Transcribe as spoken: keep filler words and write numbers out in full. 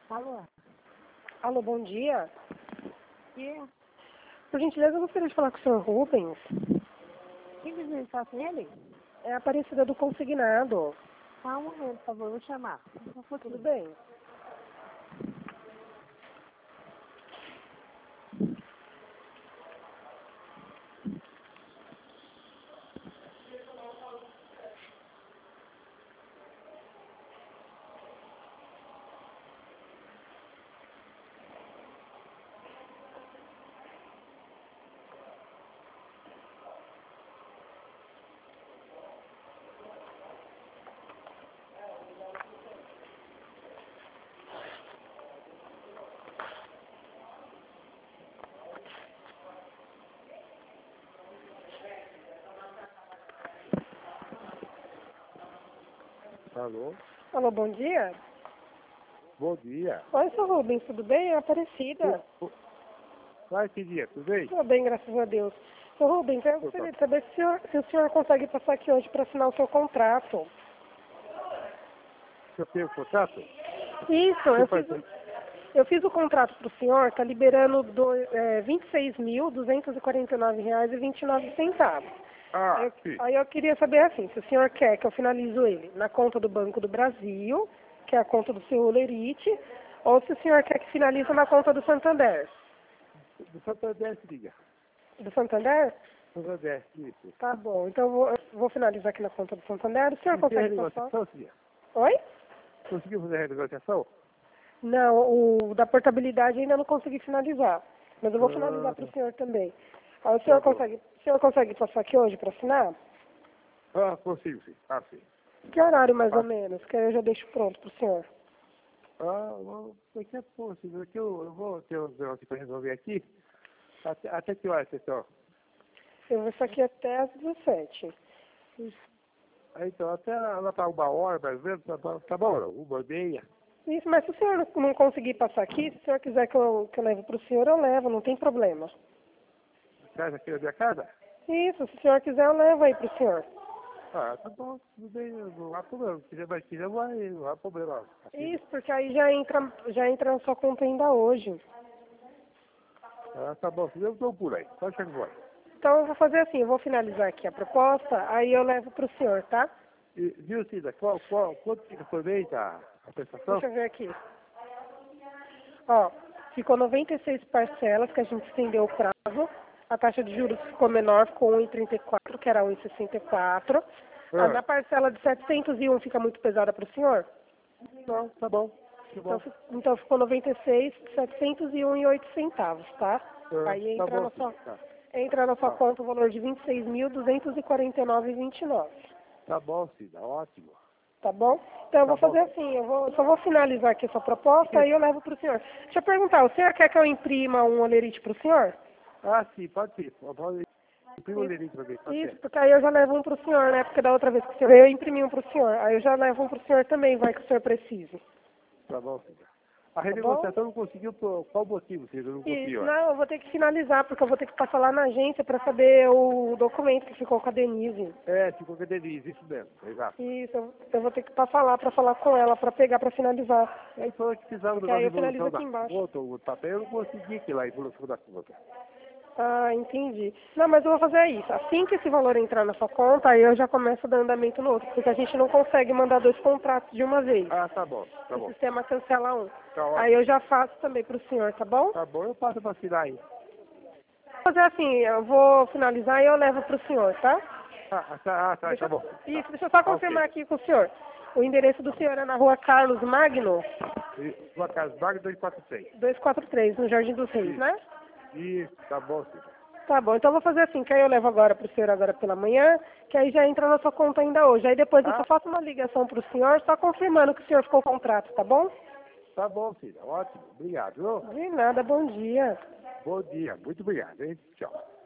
Alô? Alô, bom dia. Que? Por gentileza, eu gostaria de falar com o senhor Rubens. Quem deseja falar com ele? É a Aparecida do Consignado. Só um momento, por favor, vou chamar. Um Tudo pouquinho. bem? Alô? Alô, bom dia. Bom dia. Oi, senhor Rubens, tudo bem? É a Aparecida. Vai, que dia? Tudo bem? Tudo bem, graças a Deus. Senhor Rubens, eu gostaria de saber se o senhor, se o senhor consegue passar aqui hoje para assinar o seu contrato. Você tem o contato? Isso, eu fiz, o- eu fiz o contrato para o senhor, está liberando do, é, vinte e seis mil duzentos e quarenta e nove reais e vinte e nove centavos. Ah, Eu- sim. Aí eu queria saber assim, se o senhor quer que eu finalizo ele na conta do Banco do Brasil, que é a conta do seu Olerite, ou se o senhor quer que finalize na conta do Santander. Do Santander, se liga. Do Santander? Santander, isso. Tá bom, então eu vou, eu vou finalizar aqui na conta do Santander. O senhor Você tem a consegue passar? renegociação, Cia? Oi? Conseguiu fazer a renegociação? Não, o da portabilidade ainda não consegui finalizar. Mas eu vou finalizar Ah, para o senhor também. Aí o senhor tá bom. consegue, o senhor consegue passar aqui hoje para assinar? Ah, consigo, sim. Ah, sim. Que horário mais Ah. ou menos? Que aí eu já deixo pronto para o senhor. Ah, bom, daqui a pouco, assim, daqui eu, eu vou ter um negócio para resolver aqui. Até, até que hora você está? Eu vou estar aqui até às dezessete. Aí, então, até lá para uma hora, mais ou menos, tá, bom- tá bom, não? Uma meia. Isso, mas se o senhor não não conseguir passar aqui, se o senhor quiser que eu, que eu leve para o senhor, eu levo, não tem problema. Traz aqui na minha casa? Isso, se o senhor quiser, eu levo aí para o senhor. Ah, tá bom, tudo bem, não há problema. Se quiser mais quiser, vai, não há problema. Assim, Isso, porque aí já entra, já entra na sua conta ainda hoje. ah, tá bom, se eu dou por aí. Pode chegar agora. Então eu vou fazer assim, eu vou finalizar aqui a proposta, aí eu levo para o senhor, tá? E, viu, Cida, qual, qual, quanto fica por mês a, a prestação? Deixa eu ver aqui. Ó, ficou noventa e seis parcelas que a gente estendeu o prazo. A taxa de juros ficou menor, ficou um vírgula trinta e quatro, que era um vírgula sessenta e quatro. A Ah, da parcela de setecentos e um fica muito pesada para o senhor? não, tá bom. Tá Então, bom. fi- então ficou noventa e seis, setecentos e um e oito centavos, tá? Ah, Aí tá entra bom, na Cida. sua, Tá, entra na sua tá, conta o valor de vinte e seis mil duzentos e quarenta e nove reais e vinte e nove centavos. tá bom, Cida, ótimo. Tá bom? Então eu Tá vou bom. fazer assim, eu vou, só vou finalizar aqui essa proposta e eu levo para o senhor. Deixa eu perguntar, o senhor quer que eu imprima um olerite para o senhor? Ah, sim, pode ser. Pode imprimir o Isso, leirinho pra mim, pode isso, ser. porque aí eu já levo um para o senhor, né? Porque da outra vez que o senhor veio, eu imprimi um para o senhor. Aí eu já levo um para o senhor também, vai que o senhor precise. Tá bom, Cida. A Tá bom? renegociação não conseguiu por qual motivo, Cida? Não Isso, conseguiu. não, eu vou ter que finalizar, porque eu vou ter que passar lá na agência para saber o documento que ficou com a Denise. É, ficou com a Denise, isso mesmo, exato. Isso, eu eu vou ter que passar lá para falar com ela, para pegar, para finalizar. Aí falou que precisava do Que aí negócio eu de finalizo evolução aqui da embaixo. conta, o papel, eu não consegui que lá a evolução da conta. Ah, entendi. Não, mas eu vou fazer isso. Assim que esse valor entrar na sua conta, aí eu já começo a dar andamento no outro, porque a gente não consegue mandar dois contratos de uma vez. Ah, tá bom, tá O bom. sistema cancela um. Tá Aí ótimo. eu já faço também para o senhor, tá bom? Tá bom, eu passo pra assinar aí. Vou fazer assim, eu vou finalizar e eu levo para o senhor, tá? Ah, ah, tá, ah, tá, Deixa tá bom. eu- Isso, Tá. deixa eu só Ah, ok. confirmar aqui com o senhor. O endereço do senhor é na rua Carlos Magno, E sua casa, Vaga dois quatro seis. duzentos e quarenta e três, no Jardim dos Reis, Isso, né? isso, tá bom, Cida. Tá bom, então eu vou fazer assim, que aí eu levo agora pro senhor agora pela manhã, que aí já entra na sua conta ainda hoje. Aí depois eu só Ah, faço uma ligação pro senhor, só confirmando que o senhor ficou com o contrato, tá bom? tá bom, Cida, ótimo. Obrigado, viu? De nada, bom dia. Bom dia, muito obrigado, hein? Tchau.